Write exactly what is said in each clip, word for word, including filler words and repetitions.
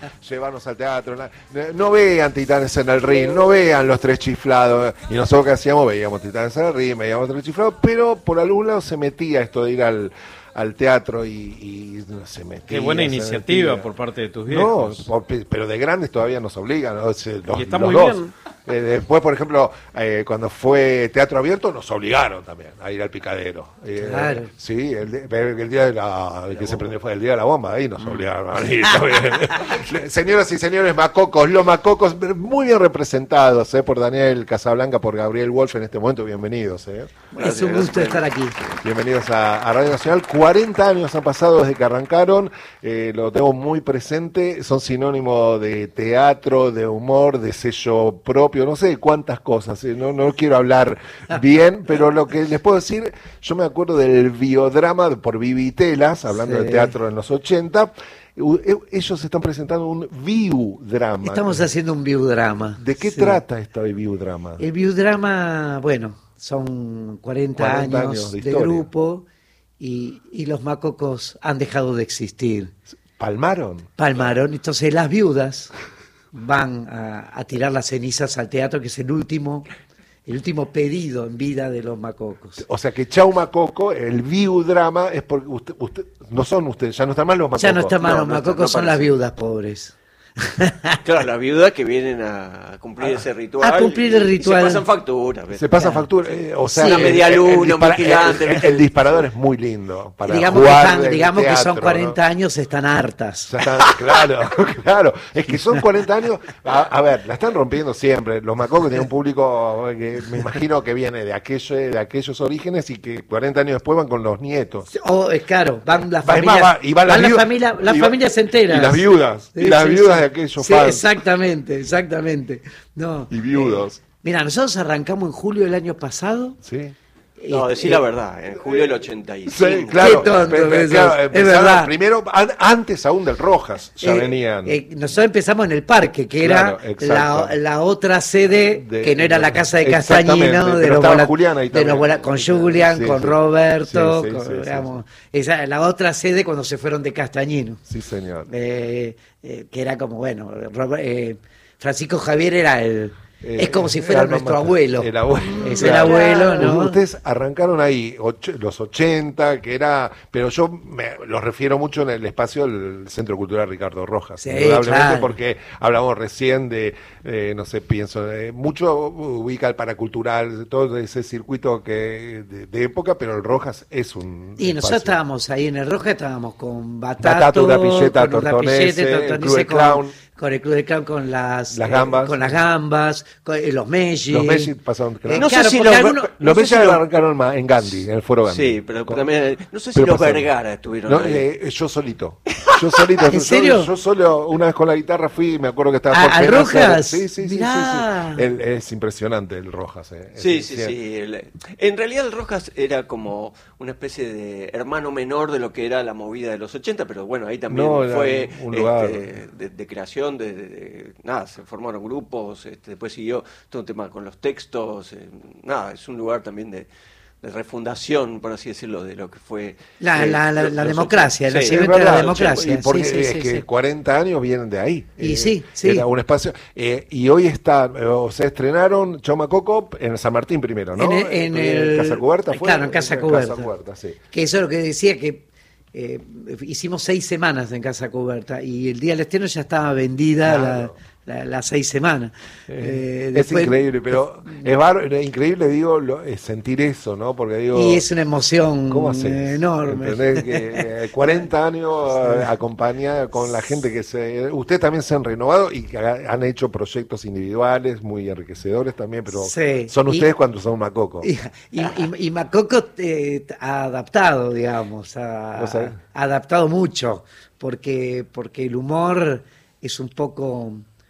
llevarnos al teatro. No vean Titanes en el Ring, no vean Los Tres Chiflados. Y nosotros, ¿qué hacíamos? Veíamos Titanes en el Ring, veíamos Tres Chiflados, pero por algún lado se metía esto de ir al al teatro y, y no se metía. Qué buena iniciativa metía. por parte de tus viejos. No, pero de grandes todavía nos obligan, ¿no? Los, y está los muy dos. bien. Eh, después, por ejemplo, eh, cuando fue Teatro Abierto, nos obligaron también a ir al Picadero. Eh, claro. Sí, el, el día de la, el que se prendió fue el día de la bomba, ahí nos obligaron a ir también. Señoras y señores, macocos, los macocos, muy bien representados eh, por Daniel Casablanca, por Gabriel Wolf en este momento, bienvenidos. Eh. Es un gusto estar aquí. Bienvenidos a, a Radio Nacional. cuarenta años han pasado desde que arrancaron, eh, lo tengo muy presente, son sinónimo de teatro, de humor, de sello propio, no sé cuántas cosas, eh, no, no quiero hablar bien, pero lo que les puedo decir, yo me acuerdo del biodrama por Vivitelas, hablando sí. de teatro en los ochenta, ellos están presentando un biodrama. Estamos haciendo un biodrama. ¿De qué sí. trata este biodrama? El biodrama, bueno, son cuarenta, cuarenta años, años de, de grupo y, y los macocos han dejado de existir. ¿Palmaron? Palmaron, entonces las viudas van a, a tirar las cenizas al teatro, que es el último, el último pedido en vida de los macocos. O sea que Chau Macoco, el biodrama, es porque usted, usted, no son ustedes, ya no están más los macocos. Ya no están más no, los no macocos, está, no son parece. Las viudas pobres. Claro, las viudas que vienen a cumplir ese ritual. A cumplir el ritual. Y se pasan factura. Se pasan claro. factura. Eh, o sea, sí. Una media luna, un vigilante. El, el, el disparador es muy lindo. Para digamos jugar que, están, digamos teatro, que son cuarenta ¿no? años, están hartas. Ya están, claro, claro. Es que son cuarenta años. A, a ver, la están rompiendo siempre. Los macocos tienen un público que me imagino que viene de, aquello, de aquellos orígenes y que cuarenta años después van con los nietos. Oh, es claro, van las va, familias. Va, y van van las, las, familia, las y familias enteras. Y las viudas. Sí, y las sí, viudas sí. de aquellos sí, fans. Exactamente, exactamente. No, y viudos. Eh, mira, nosotros arrancamos en julio del año pasado. Sí. No, decir la verdad, en julio del ochenta y cinco. Sí, claro, Qué tonto pe, pe, claro, es verdad. Primero, an, antes aún del Rojas, ya eh, venían. Eh, nosotros empezamos en el parque, que claro, era la, la otra sede, de, que no era la casa de de Castañino, de los bola, Julián ahí de los bola, con Julián, sí, con sí, Roberto, sí, sí, con, sí, digamos, sí. esa la otra sede cuando se fueron de Castañino. Sí, señor. Eh, eh, que era como, bueno, Robert, eh, Francisco Javier era el... Eh, es como si fuera nuestro mamá, abuelo. El abuelo. Es el abuelo, ¿no? Ustedes arrancaron ahí, och, los ochenta, que era... Pero yo me los refiero mucho en el espacio del Centro Cultural Ricardo Rojas. Sí, indudablemente, claro. porque hablamos recién de, eh, no sé, pienso, eh, mucho ubica el paracultural, todo ese circuito que de, de época, pero el Rojas es un Y espacio. nosotros estábamos ahí en el Rojas, estábamos con Batato, Batato, una pilleta, con Tortonese, el Club del Clown. Con el Club del Clown, con las, las gambas, eh, con las gambas, con eh, los Messi. Los Messi pasaron. Eh, no claro, sé si los, alguno, los no Messi sé si arrancaron lo... en Gandhi, en el Foro Gandhi. Sí, pero con... también no sé si pero los pasaron. Vergara estuvieron no, ahí. Eh, yo solito. Yo solito. ¿En serio? Yo, yo solo una vez con la guitarra fui, me acuerdo que estaba ¿A, ¿Al Rojas? Sí, sí, sí, sí, sí. El, es impresionante el Rojas. Eh. Sí, es, sí, sí. sí. El, en realidad el Rojas era como una especie de hermano menor de lo que era la movida de los ochenta, pero bueno, ahí también no, fue un lugar. Este, de, de creación, de, de, de nada, se formaron grupos, este, después siguió todo un tema con los textos, eh, nada, es un lugar también de, de refundación, por así decirlo, de lo que fue la, eh, la, la, los, la los democracia, el sí, nacimiento de la democracia. Y porque sí, sí, es sí, que sí. cuarenta años vienen de ahí. Y eh, sí, sí. Era un espacio. Eh, y hoy está, o sea, estrenaron Chaumacoco en San Martín primero, ¿no? En el, en el, en Casa Cubierta fue. Claro, en Casa Cubierta. Casa Cubierta, sí. Que eso es lo que decía, que eh, hicimos seis semanas en Casa Cubierta y el día del estreno ya estaba vendida claro. la, la, las seis semanas. Eh, eh, después, es increíble, pero es, bar, es increíble, digo, lo, es sentir eso, ¿no? Porque digo... Y es una emoción ¿cómo haces? enorme. ¿Entendés? Que, eh, cuarenta años sí. acompañada con la gente que se... Ustedes también se han renovado y han hecho proyectos individuales muy enriquecedores también, pero sí. son ustedes y, cuando son Macoco. Y, y, y, y Macoco eh, ha adaptado, digamos, ha, ha adaptado mucho, porque, porque el humor es un poco...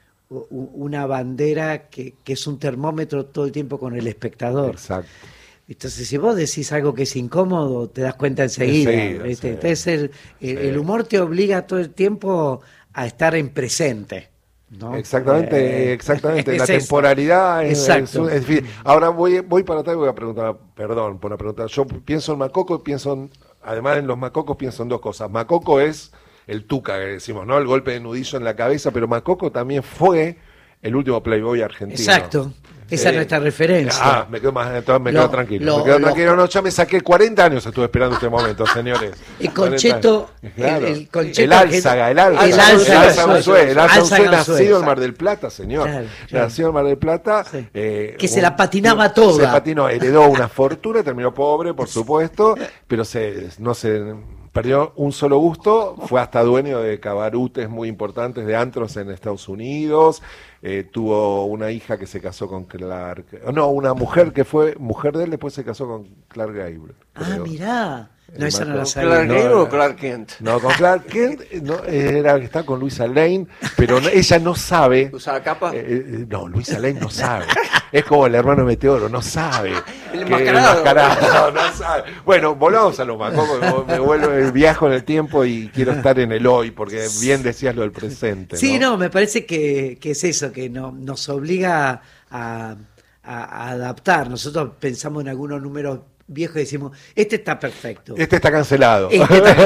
una bandera que, que es un termómetro todo el tiempo con el espectador. Exacto. Entonces, si vos decís algo que es incómodo, te das cuenta enseguida. Enseguida, ¿viste? sí. Entonces, el, el, sí. el humor te obliga todo el tiempo a estar en presente, ¿no? Exactamente, eh, exactamente. La temporalidad es, es, es difícil. Ahora voy, voy para atrás y voy a preguntar, perdón por la pregunta. Yo pienso en Macoco, pienso en, además en los Macocos pienso en dos cosas. Macoco es el Tuca, que decimos, ¿no? El golpe de nudillo en la cabeza, pero Macoco también fue el último Playboy argentino. Exacto. Esa eh, es nuestra referencia. Ah, me quedo, más, entonces me lo, quedo tranquilo. Lo, me quedo lo, tranquilo. No, ya me saqué cuarenta años, estuve esperando este momento, señores. El Concheto, claro. el, el Concheto. El Álzaga, el Álzaga. El Álzaga, el Álzaga nacido en Mar del Plata, señor. Claro, claro. Nacido en Mar del Plata. Sí. Eh, que un, se la patinaba toda. Se patinó, heredó una fortuna, terminó pobre, por supuesto, pero se, no se... perdió un solo gusto, fue hasta dueño de cabarutes muy importantes, de antros en Estados Unidos, eh, tuvo una hija que se casó con Clark, no, una mujer que fue mujer de él, después se casó con Clark Gable. Ah, mirá. No, esa no la sabía. ¿Clark Gable no, o Clark Kent? No, con Clark Kent, no, era que está con Luisa Lane, pero no, ella no sabe. ¿Usaba capa? Eh, no, Luisa Lane no sabe. Es como el hermano Meteoro, no sabe. El enmascarado. enmascarado no sabe. Bueno, volvamos a los macocos, me vuelvo, viajo en el tiempo y quiero estar en el hoy, porque bien decías lo del presente. Sí, no, no me parece que, que es eso, que no, nos obliga a, a, a adaptar. Nosotros pensamos en algunos números viejos y decimos, este está perfecto. Este está cancelado. Este está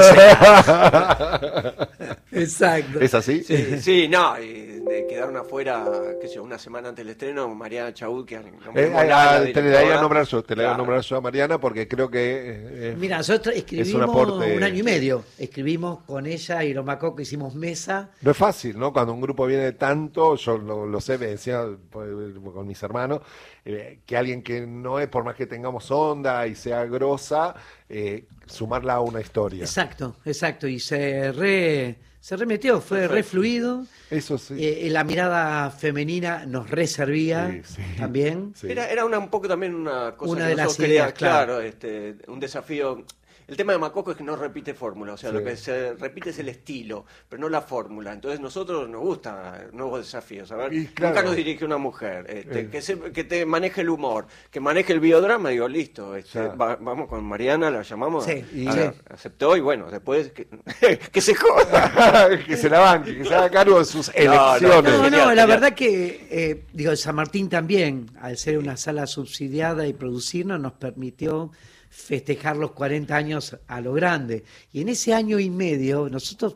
cancelado. Exacto. ¿Es así? Sí, sí, no, y de quedaron afuera, qué sé yo, una semana antes del estreno, Mariana Chaud, que no eh, a, te le daría a nombrar yo, te le daría a nombrar yo a Mariana porque creo que eh, mira, nosotros escribimos un, aporte... un año y medio, escribimos con ella y los Macocos, hicimos mesa. No es fácil, ¿no? Cuando un grupo viene tanto, yo lo, lo sé, me decía con mis hermanos, eh, que alguien que no es, por más que tengamos onda y sea grosa, eh, sumarla a una historia. Exacto, exacto, y se re... se remetió, fue re fluido. Eso sí. Eh, la mirada femenina nos reservía sí, sí, también. Sí. Era, era una, un poco también una cosa una que de las quería, ideas, claro, claro este, un desafío. El tema de Macoco es que no repite fórmula, o sea, sí. lo que se repite es el estilo, pero no la fórmula. Entonces nosotros nos gustan nuevos desafíos. A ver, y claro, nunca nos dirige una mujer, este, eh. que, se, que te maneje el humor, que maneje el biodrama, digo, listo, este, sí. va, vamos con Mariana, la llamamos, sí. y, a, sí. aceptó y bueno, después que, que se joda. Que se la banque, que se haga cargo de sus elecciones. No, no, no, no la verdad que, eh, digo, San Martín también, al ser una sala subsidiada y producirnos, nos permitió festejar los cuarenta años a lo grande. Y en ese año y medio, nosotros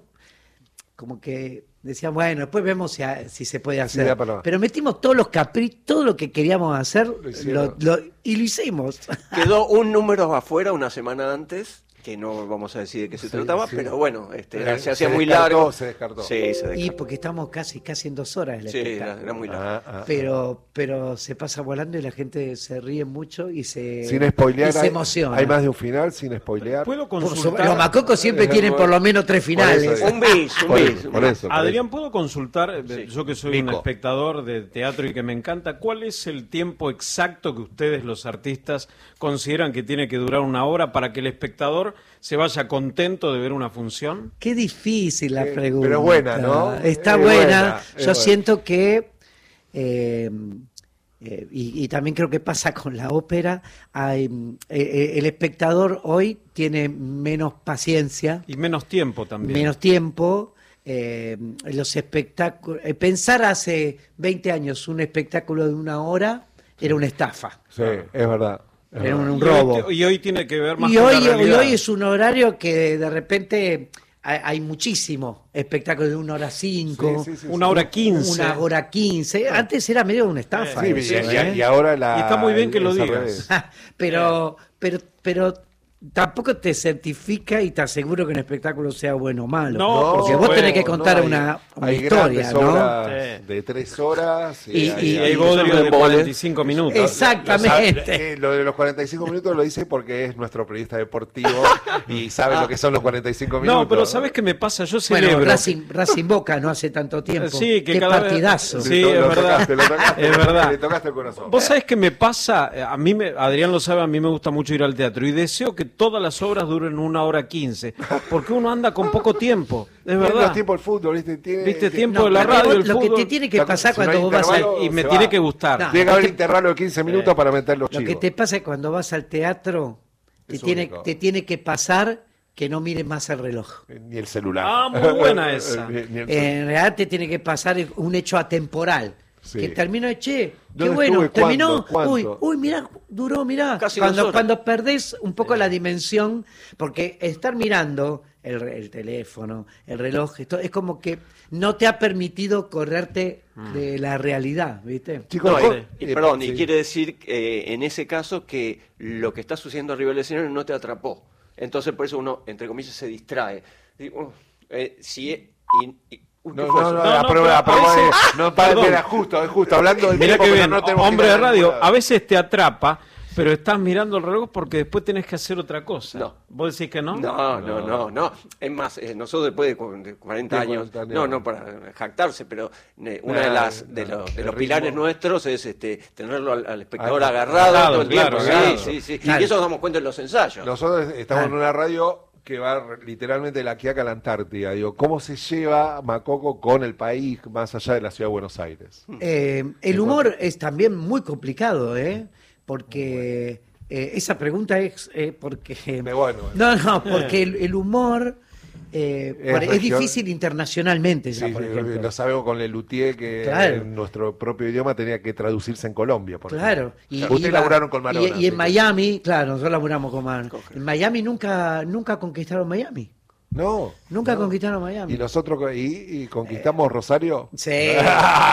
como que decíamos, bueno, después vemos si, si se puede hacer. Sí, pero... pero metimos todos los caprichos, todo lo que queríamos hacer, lo, lo, y lo hicimos. Quedó un número afuera una semana antes, que no vamos a decir de qué se sí, trataba, sí. pero bueno, este, era, se hacía se muy largo. Se descartó. Sí, se descartó. Y porque estamos casi casi en dos horas. El sí, era, era muy largo. Ah, ah, pero, pero se pasa volando y la gente se ríe mucho y se, sin spoilear, y se emociona. Hay, hay más de un final, sin spoilear. ¿Puedo consultar? Los Macocos siempre tienen por lo menos tres finales. Un bis, un bis. Por, por eso, por Adrián, eso. ¿puedo consultar, sí. yo que soy Nico. un espectador de teatro y que me encanta, cuál es el tiempo exacto que ustedes, los artistas, consideran que tiene que durar una hora para que el espectador se vaya contento de ver una función? Qué difícil la pregunta. Pero buena, ¿no? Está es buena. buena. Yo buena. siento que, eh, eh, y, y también creo que pasa con la ópera, hay, eh, el espectador hoy tiene menos paciencia. Y menos tiempo también. Menos tiempo. Eh, los espectáculos. Eh, pensar hace veinte años un espectáculo de una hora era una estafa. Sí, es verdad. Era un, un y robo. Hoy, y hoy tiene que ver más y con hoy, la realidad. Y hoy es un horario que de repente hay, hay muchísimo espectáculo de una hora cinco, sí, sí, sí, una hora quince. Una hora quince. Antes era medio una estafa. Sí, eso, y, ¿eh? y, y ahora la... Y está muy bien que lo digas. pero, pero, pero tampoco te certifica y te aseguro que un espectáculo sea bueno o malo. No, porque vos bueno, tenés que contar no, hay, una, una hay historia, ¿no? Obras de tres horas. Y, hay, y, hay, hay bodrio de cuarenta y cinco minutos. Exactamente. Lo, eh, lo de los cuarenta y cinco minutos lo dice porque es nuestro periodista deportivo y sabe ah. lo que son los cuarenta y cinco minutos. No, pero ¿sabes qué me pasa? Yo celebro. Bueno, Racing, Racing Boca no hace tanto tiempo. Sí, que qué cada partidazo. Vez... Sí, lo, es lo verdad. Tocaste, lo tocaste, es verdad. Le tocaste el corazón. Vos sabés qué me pasa, a mí me, Adrián lo sabe, a mí me gusta mucho ir al teatro y deseo que todas las obras duren una hora quince, porque uno anda con poco tiempo, es verdad. No tiempo el fútbol, ¿viste? Tiene, ¿Viste? tiene... Tiempo No, de la radio, vos, el lo fútbol. que te tiene que pasar si cuando no vos vas al... Y me tiene va. que gustar. No, tiene que haber te... intervalo de quince minutos eh. para meter los chivos. Lo que te pasa es cuando vas al teatro, te tiene, te tiene que pasar que no mires más el reloj. Ni el celular. Ah, muy buena esa. En realidad te tiene que pasar un hecho atemporal. Sí. Que terminó de che, qué estuve? bueno, terminó, ¿Cuánto? uy, uy, mirá, duró, mirá. Casi cuando, cuando perdés un poco sí. la dimensión, porque estar mirando el, el teléfono, el reloj, esto, es como que no te ha permitido correrte de la realidad, ¿viste? Chicos, no, y, y, perdón, sí. y quiere decir eh, en ese caso que lo que está sucediendo arriba del escenario no te atrapó. Entonces por eso uno, entre comillas, se distrae. Y, uh, eh, si, y, y, Uy, no, no, no, no, la prueba, la prueba de, no, para, mira, justo, es justo, hablando del mira tiempo, que bien, no hombre de radio, a veces te atrapa, pero estás mirando el reloj porque después tenés que hacer otra cosa. No. ¿Vos decís que no? No, no, no, no. Es más, eh, nosotros después de cuarenta años, no, no para jactarse, pero eh, una nah, de las de, nah, los, de los pilares nuestros es este tenerlo al, al espectador ah, agarrado claro, todo el tiempo. Claro, claro. Sí, sí, sí. Claro. Y eso nos damos cuenta en los ensayos. Nosotros estamos ah. en una radio que va literalmente de la Quiaca a la Antártida. Digo, ¿cómo se lleva Macoco con el país más allá de la ciudad de Buenos Aires? Eh, el humor es también muy complicado, ¿eh? Porque eh, esa pregunta es eh, porque... Me bueno, eh. No, no, porque el, el humor... Eh, es, es difícil internacionalmente ya, sí, por ejemplo. Lo sabemos con Lelutier que claro. en nuestro propio idioma tenía que traducirse en Colombia, por claro y, Ustedes iba, laburaron con Marona. Y, y en Miami, que... claro, nosotros laburamos con Marona. En Miami nunca, nunca conquistaron Miami. No. Nunca no. conquistaron Miami. ¿Y nosotros y, y conquistamos eh, Rosario? Sí. sí en,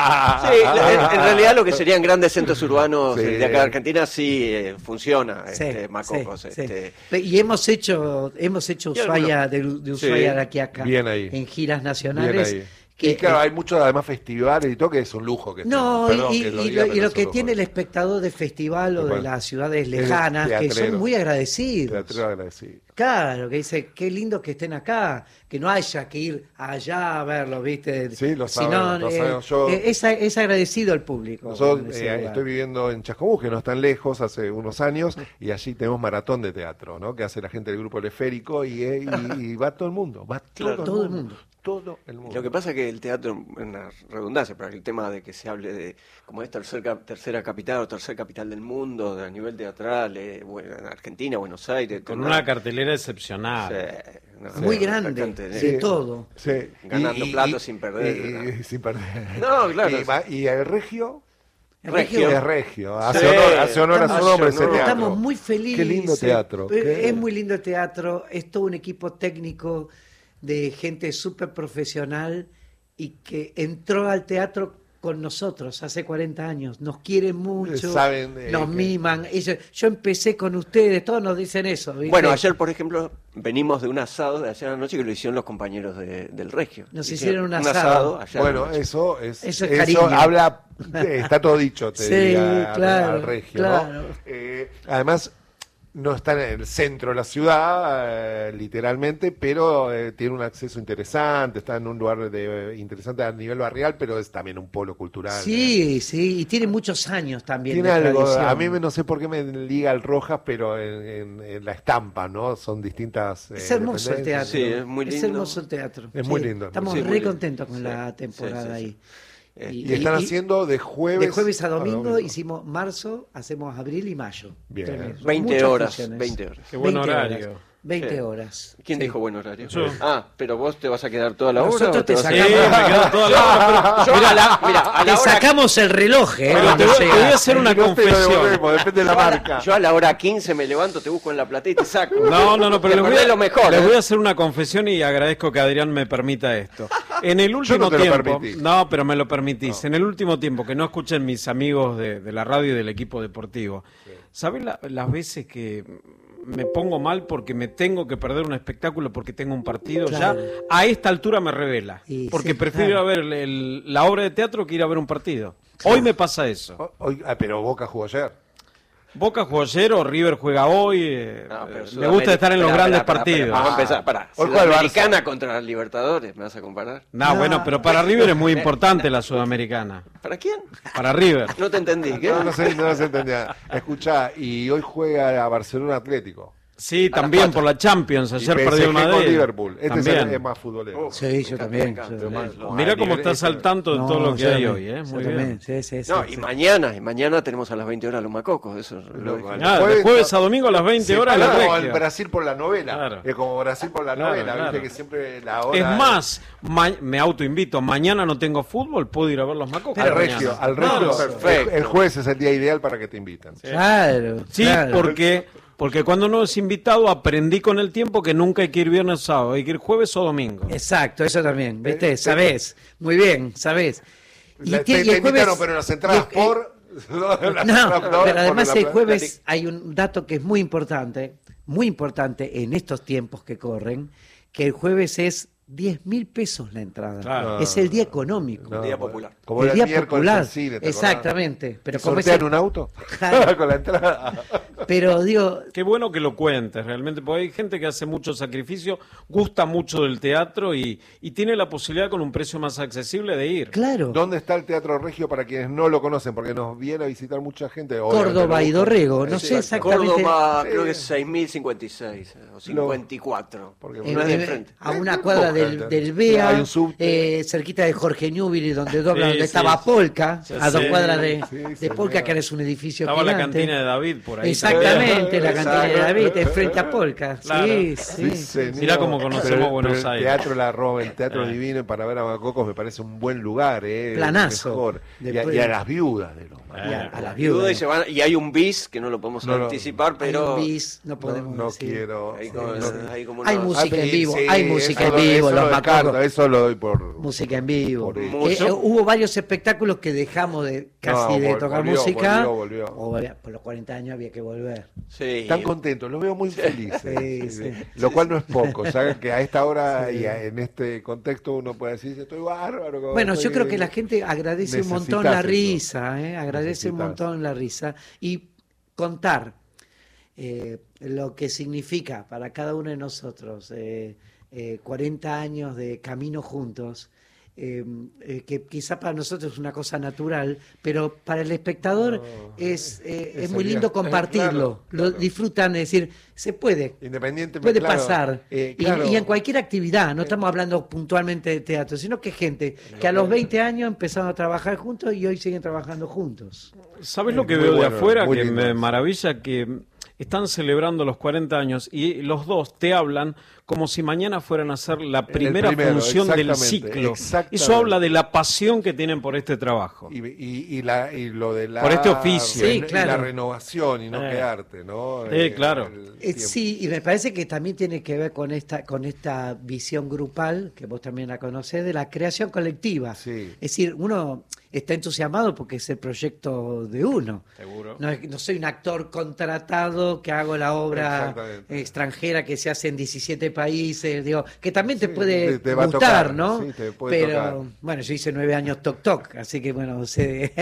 en realidad lo que serían grandes centros urbanos sí. de acá de Argentina sí eh, funciona, sí, este, Macocos. Sí, este. sí. Y hemos hecho hemos hecho Ushuaia de, de Ushuaia sí. a aquí acá. Bien ahí. En giras nacionales. Bien ahí. Que, y claro, eh, hay muchos además festivales y todo que es un lujo. Que no, Perdón, y, que lo, y, diga, lo, y lo que lujo. tiene el espectador de festival o de las ciudades lejanas, que son muy agradecidos. agradecido. Claro, que dice, qué lindo que estén acá, que no haya que ir allá a verlo, ¿viste? Sí, lo Sino, sabemos, lo sabemos. Yo, eh, es, es agradecido el público. Nosotros, eh, estoy viviendo en Chascomús, que no es tan lejos, hace unos años, y allí tenemos maratón de teatro, ¿no? Que hace la gente del grupo El Esférico, y, y, y va todo el mundo, va claro, todo, todo el mundo. mundo. Todo el mundo. Lo que pasa es que el teatro, en una redundancia, para el tema de que se hable de como es tercera, tercera capital o tercera capital del mundo, de, a nivel teatral, eh, bueno, en Argentina, Buenos Aires. Con una cartelera excepcional. Sí, no, muy sí, grande, bastante, sí, de todo. Sí. Ganando y, plato y, sin perder. Y, ¿no? y, sin perder. No, claro. Y, y el Regio... Regio. Es Regio, hace sí. honor, hace honor a su nombre ese teatro. Estamos muy felices. Qué lindo teatro. Qué... Es muy lindo el teatro, es todo un equipo técnico de gente súper profesional y que entró al teatro con nosotros hace cuarenta años, nos quieren mucho, Saben, eh, nos que... miman. Ellos, yo empecé con ustedes, todos nos dicen eso. ¿viste? Bueno, ayer, por ejemplo, venimos de un asado de ayer a la noche que lo hicieron los compañeros de, del Regio. Nos hicieron, hicieron un asado. Un asado ayer bueno, eso es, eso es eso habla, está todo dicho, te sí, diría, claro, al Regio. Claro. ¿no? Eh, además, no está en el centro de la ciudad, eh, literalmente, pero eh, tiene un acceso interesante, está en un lugar de, interesante a nivel barrial, pero es también un polo cultural. Sí, ¿eh? sí, y tiene muchos años también. Tiene de algo, tradición. a mí no sé por qué me liga al Rojas, pero en, en, en la estampa, ¿no? Son distintas. Eh, es hermoso el teatro. Sí, es muy lindo. Es hermoso el teatro. Es sí, muy lindo. Estamos sí, re contentos con sí, la sí, temporada sí, ahí. Sí. Y, y están y, haciendo de jueves, de jueves a domingo, a domingo, hicimos marzo, hacemos abril y mayo. Bien. veinte horas, veinte horas. Qué buen veinte horario. Horas. veinte sí. horas. ¿Quién sí. dijo buen horario? Yo. Ah, pero vos te vas a quedar toda la hora. Nosotros te, te sacamos. Sí, me quedo toda la hora. Pero yo a la, mira, a la te hora... sacamos el reloj, ¿eh? Pero te, voy, te voy a hacer una confesión. Depende de la marca. Yo a la hora quince me levanto, te busco en la platea y te saco. No, no, no, pero les voy, a, lo mejor, les ¿eh? voy a hacer una confesión y agradezco que Adrián me permita esto. En el último no tiempo, no, pero me lo permitís. No. En el último tiempo que no escuchen mis amigos de, de la radio y del equipo deportivo, sí. ¿sabés la, las veces que me pongo mal porque me tengo que perder un espectáculo porque tengo un partido? Claro. Ya a esta altura me revela, y porque sí, prefiero claro. ir a ver el, el, la obra de teatro que ir a ver un partido. Claro. Hoy me pasa eso. Hoy, ah, pero Boca jugó ayer. Boca jugó ayer o River juega hoy. Eh, no, me gusta estar en los para, grandes para, partidos. Para, para, vamos a empezar. Para. Sudamericana contra la Libertadores, ¿me vas a comparar? No, no, bueno, pero para River es muy importante la Sudamericana. ¿Para quién? Para River. No te entendí. ¿Qué? No, no, sé, no se entendía. Escuchá, y hoy juega a Barcelona Atlético. Sí, también por la Champions. Ayer perdió el Madrid. Con Liverpool. Este también. es más futbolero. Oh, sí, yo también. Mira cómo estás al tanto de no, todo lo que hay hoy. ¿eh? Muy bien. Sí, sí, sí, no, sí. y mañana, y mañana tenemos a las veinte horas los Macocos. Eso lo, lo ah, jueves, de jueves a domingo a las veinte horas. Sí, la como el Brasil por la novela. Claro. Es como Brasil por la claro, novela. Claro. Viste que siempre la hora. Es más, ma me autoinvito. Mañana no tengo fútbol, puedo ir a ver los Macocos. Al Regio, al Regio. Perfecto. El jueves es el día ideal para que te invitan. Claro. Sí, porque. Porque cuando uno es invitado aprendí con el tiempo que nunca hay que ir viernes o sábado, hay que ir jueves o domingo. Exacto, eso también, ¿viste? Sabés, muy bien, sabés. Y, te, te, y el jueves, invitaron, pero las entradas y, por... No, no, pero además el jueves hay un dato que es muy importante, muy importante en estos tiempos que corren, que el jueves es diez mil pesos la entrada. Claro. Es el día económico. No, el día popular. Como el día popular. Cine, Exactamente. Pero como ¿sortean un auto? Claro. Con la entrada. Pero digo... Qué bueno que lo cuentes realmente, porque hay gente que hace mucho sacrificio, gusta mucho del teatro y, y tiene la posibilidad con un precio más accesible de ir. Claro. ¿Dónde está el Teatro Regio para quienes no lo conocen? Porque nos viene a visitar mucha gente. Córdoba y Dorrego, no sé exactamente. Córdoba creo que es seis mil cincuenta y seis o cincuenta y cuatro. Porque no es de enfrente. A una cuadra del, del B E A, eh, cerquita de Jorge Newbery, donde dobla, sí, donde sí, estaba Polka, sí, a dos sí, cuadras de, sí, de Polka, que ahora es un edificio estaba gigante. La cantina de David por ahí. Exactamente, la cantina de David, enfrente a Polka. Claro. Sí, sí. sí Mirá cómo conocemos pero, Buenos pero Aires. El Teatro La Roma, el Teatro eh. Divino, para ver a Macocos me parece un buen lugar. Eh, Planazo. Mejor. Y, a, y a las viudas de los y a, a las viudas. Y, se van, y hay un bis que no lo podemos no, anticipar, pero... Hay un bis, no podemos No, no decir. quiero... Hay, como, no, hay, como hay una... música en vivo, sí, hay música en lo, vivo, los Macocos. Eso lo doy por... Música en vivo. Eh, eh, hubo varios espectáculos que dejamos de casi no, de tocar volvió, música. Volvió, volvió. O, por los cuarenta años había que volver. Sí. Están contentos, los veo muy felices. Sí, sí, sí. Lo cual no es poco. Saben que a esta hora sí. y a, en este contexto uno puede decir, estoy bárbaro. Bueno, estoy... yo creo que la gente agradece un montón la risa, ¿eh? agradece Necesitas. un montón la risa. Y contar eh, lo que significa para cada uno de nosotros eh, eh, cuarenta años de camino juntos. Eh, eh, que quizá para nosotros es una cosa natural, pero para el espectador no, es, eh, es muy lindo compartirlo, claro, lo claro. disfrutan, es decir, se puede, Independientemente, puede claro, pasar, eh, claro. y, y en cualquier actividad, no estamos hablando puntualmente de teatro, sino que gente que a los veinte años empezaron a trabajar juntos y hoy siguen trabajando juntos. ¿Sabes lo que veo bueno, de afuera? Que lindo. Me maravilla que están celebrando los cuarenta años y los dos te hablan como si mañana fueran a hacer la primera primero, función del ciclo. Eso habla de la pasión que tienen por este trabajo. Y, y, y, la, y lo de la... Por este oficio. Sí, claro. Y la renovación y no eh. quedarte, ¿no? Sí, eh, claro. Eh, sí, y me parece que también tiene que ver con esta, con esta visión grupal, que vos también la conocés, de la creación colectiva. Sí. Es decir, uno está entusiasmado porque es el proyecto de uno. Seguro. No, no soy un actor contratado que hago la obra extranjera que se hace en diecisiete países, digo, que también te sí, puede te, te gustar, tocar, ¿no? Sí, te puede Pero, tocar. Bueno, yo hice nueve años Toc Toc, así que bueno, sé...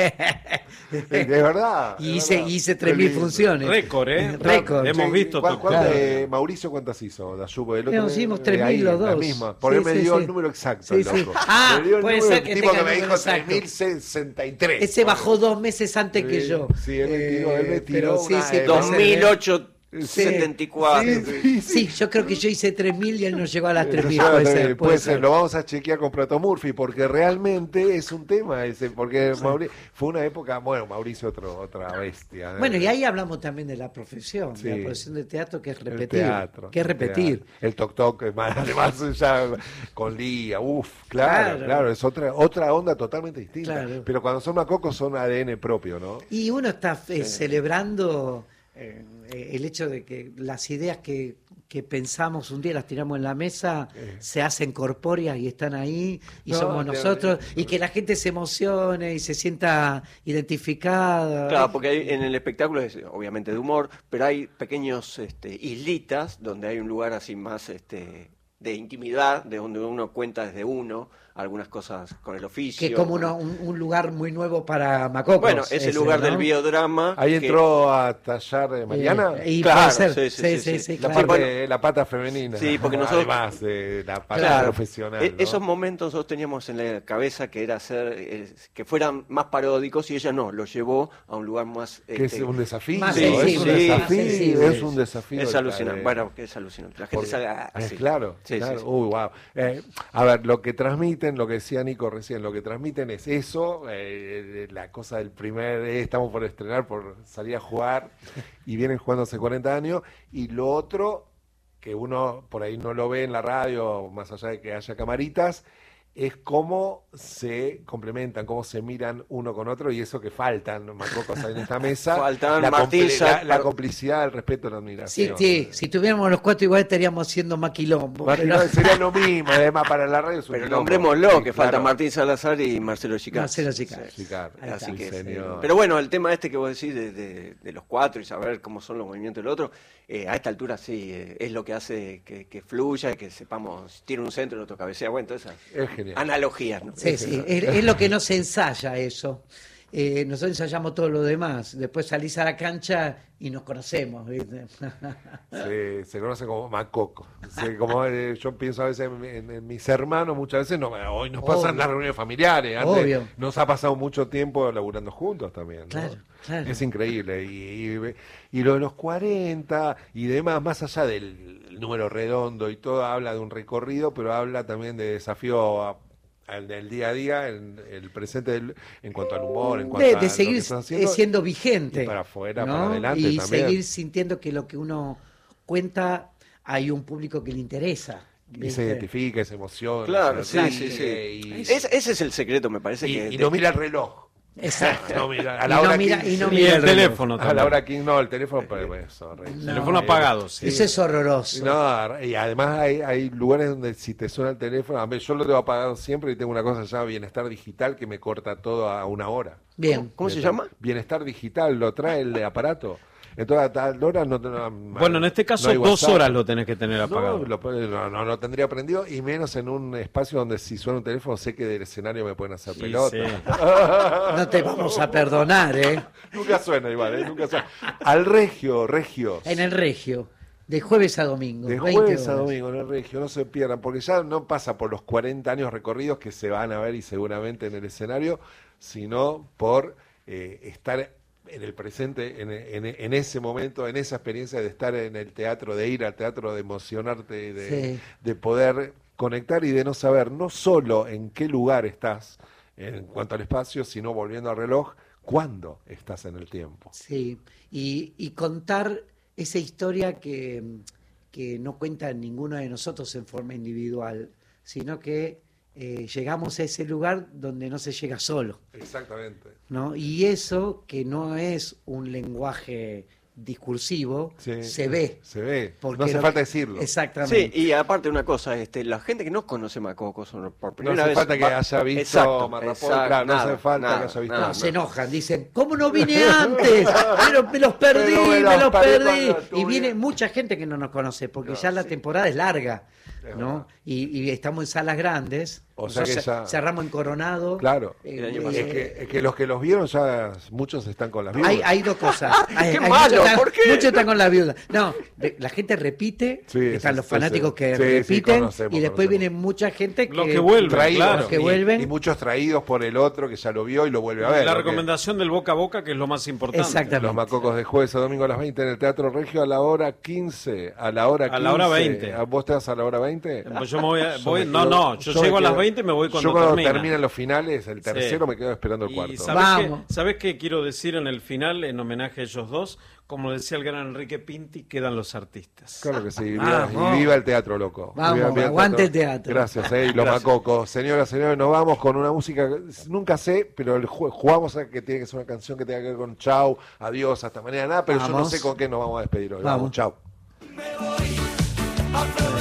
de verdad. Y hice, hice tres mil funciones. Récord, ¿eh? Récord. Hemos sí, visto ¿cuál, Toc cuál, Toc. eh, Mauricio, ¿cuántas hizo? No, hicimos tres mil los dos. Misma. Por él sí, me dio sí, el número exacto. Sí, sí. Ah, me dio el puede número, ser que el tipo tenga que me dijo exacto. tres mil sesenta y tres. Ese bajó dos meses antes sí, que yo. Sí, él me tiró, él me tiró pero una, sí, sí, eh, dos mil ocho... Sí, setenta y cuatro. Sí, sí, sí. sí, yo creo que yo hice tres mil y él no llegó a las tres mil. Puede, puede, ser, ser, puede ser, ser, lo vamos a chequear con Prato Murphy porque realmente es un tema ese, porque sí. Mauricio, fue una época, bueno, Mauricio otro, otra bestia. Bueno, y ahí hablamos también de la profesión, sí. de la profesión de teatro que es repetir. El teatro, que es repetir. El, el toc toc, además ya con Lía, uff, claro, claro, claro, es otra, otra onda totalmente distinta. Claro. Pero cuando son macocos son A D N propio, ¿no? Y uno está eh, sí. celebrando eh, el hecho de que las ideas que, que pensamos un día las tiramos en la mesa, eh. se hacen corpóreas y están ahí y no, somos nosotros, no, no. y que la gente se emocione y se sienta identificada. Claro, porque hay, en el espectáculo es obviamente de humor, pero hay pequeños este, islitas donde hay un lugar así más este, de intimidad, de donde uno cuenta desde uno algunas cosas con el oficio. Que como uno, un, un lugar muy nuevo para Macocos. Bueno, es el lugar, ¿no?, del biodrama. Ahí que... entró a tallar eh, Mariana. Eh, y claro, ser. Sí, sí, sí, sí, sí, sí, la, claro. parte, bueno, la pata femenina. Sí, porque nosotros... Además de la pata claro, profesional. E- ¿no? Esos momentos nosotros teníamos en la cabeza que era hacer, eh, que fueran más paródicos y ella no, lo llevó a un lugar más... Que este, es un desafío. Más sí, sensible, es un desafío. sí, Sí, es un desafío. Es alucinante. Bueno, que es alucinante. La gente porque, salga así. Eh, claro, sí, claro. Sí, sí. Uy, wow. Eh, a ver, lo que transmiten, lo que decía Nico recién, lo que transmiten es eso, eh, la cosa del primer, eh, estamos por estrenar, por salir a jugar, y vienen jugando hace cuarenta años, y lo otro, que uno por ahí no lo ve en la radio, más allá de que haya camaritas, es cómo se complementan, cómo se miran uno con otro, y eso que faltan, Macocos, en esta mesa. Faltan la, Martín, compl- la, la complicidad, el respeto, la admiración. Sí, sí, si tuviéramos los cuatro igual estaríamos siendo maquilombo. Maquilombo pero... sería lo mismo, además para la radio es un Pero quilombo. nombrémoslo, Sí, que claro. falta Martín Salazar y Marcelo Chicar. Marcelo Chicar. Sí, Chicar. Ahí Así está. que, Señor. pero bueno, el tema este que vos decís de, de, de los cuatro y saber cómo son los movimientos del otro, eh, a esta altura sí, eh, es lo que hace que, que fluya, que sepamos, tiene un centro, el otro cabecea, bueno, todas esas Es genial. analogías, ¿no? Sí, sí, es, es lo que no se ensaya eso. Eh, nosotros ensayamos todo lo demás. Después salís a la cancha y nos conocemos, ¿viste? Se, se conoce como Macoco. Se, como, eh, yo pienso a veces en, en- en mis hermanos, muchas veces no, hoy nos pasan Obvio. las reuniones familiares. Antes Obvio. nos ha pasado mucho tiempo laburando juntos también. ¿no? Claro, claro. Es increíble. Y, y, y lo de los cuarenta y demás, más allá del número redondo y todo, habla de un recorrido, pero habla también de desafío a- al del día a día, en el presente del- en cuanto al humor, en cuanto de, a de lo seguir que están haciendo. siendo vigente. y para afuera, ¿no? para adelante y también. seguir sintiendo que lo que uno cuenta hay un público que le interesa. Y se ¿viste? identifica, se emociona. Claro, se sí, ríe, sí, sí. Y, Es- ese es el secreto, me parece y- que... y de- no mira el reloj. Exacto. No mira, a Y la no hora mira- quince. y no Y mira el el reloj. teléfono A la también. hora quince, no, el teléfono, pero eso, re- No. Teléfono apagado, sí. Eso es horroroso. No, y además hay, hay lugares donde si te suena el teléfono, a mí yo lo tengo apagado siempre y tengo una cosa llamada Bienestar Digital que me corta todo a una hora. Bien. ¿Cómo se llama? Bienestar Digital, lo trae el aparato. Entonces a tal hora no, no- Bueno, en este caso no hay dos WhatsApp. horas lo tenés que tener No, apagado. lo, no, no lo tendría prendido y menos en un espacio donde si suena un teléfono sé que del escenario me pueden hacer Sí, pelota. sí. No te vamos a perdonar, ¿eh? Nunca suena igual, ¿eh? Nunca suena. Al Regio, Regios. En el Regio, de jueves a domingo. De veinte jueves a horas. domingo en el Regio, no se pierdan, porque ya no pasa por los cuarenta años recorridos que se van a ver y seguramente en el escenario, sino por eh, estar en el presente, en, en- en ese momento, en esa experiencia de estar en el teatro, de ir al teatro, de emocionarte, de, Sí. de poder conectar y de no saber no solo en qué lugar estás en cuanto al espacio, sino volviendo al reloj, cuándo estás en el tiempo. Sí, y, y contar esa historia que, que no cuenta ninguno de nosotros en forma individual, sino que eh, llegamos a ese lugar donde no se llega solo, Exactamente. ¿no? Y eso, que no es un lenguaje discursivo, Sí, se ve. Se ve. porque No hace lo falta que- decirlo. Exactamente. Sí, y aparte una cosa, este, la gente que no conoce Macocos por No primera hace vez... falta que va- haya visto Exacto, Marrapol, exacto, claro, no nada, hace falta nada, que haya visto nada, No, no. se enojan, dicen, ¿cómo no vine antes? Pero me los perdí, Pero me me los los perdí perdí. cuando Y estuve. viene mucha gente que no nos conoce, porque No, ya la sí. temporada es larga, Es ¿no? verdad. Y, y estamos en salas grandes. O sea que Nosotros ya- cerramos en Coronado. Claro. Eh, El año eh, pasado. Es que, es que los que los vieron ya muchos están con las viudas. hay, hay dos cosas. Hay, ¡Qué hay malo! muchos, están, ¿Por qué? muchos están con la viuda. No, de- la gente repite, Sí, están sí, los sí, fanáticos sí. que Sí, sí, repiten, conocemos, y después conocemos. viene mucha gente que, Los que vuelven, traídos, claro. Los que y- vuelven. Y, muchos traídos por el otro que ya lo vio y lo vuelve a ver. La lo que- recomendación del boca a boca, que es lo más importante. Exactamente. Los Macocos de jueves a domingo a las veinte en el Teatro Regio a la hora quince. A la hora quince. A la hora veinte. ¿A ¿Vos te vas a la hora veinte? Pues yo me voy, a- Yo voy- me no, quedo- no, yo, yo me llego a las quedo- veinte y me voy cuando, Yo cuando termina. terminan los finales, el tercero me quedo esperando el cuarto. Y ¿sabes Vamos. qué, ¿sabés qué quiero decir en el final, en homenaje a ellos dos? Como decía el gran Enrique Pinti, quedan los artistas. Claro que sí, viva, Vamos. y viva el teatro, loco. Vamos, Viva- viva aguante el teatro. Gracias, eh, y los Gracias. Macocos. Señoras, señores, nos vamos con una música, que nunca sé, pero el ju- jugamos a que tiene que ser una canción que tenga que ver con chau, adiós, hasta mañana, nada, pero yo no Vamos. sé con qué nos vamos a despedir hoy. Vamos. Vamos, chau. Me voy a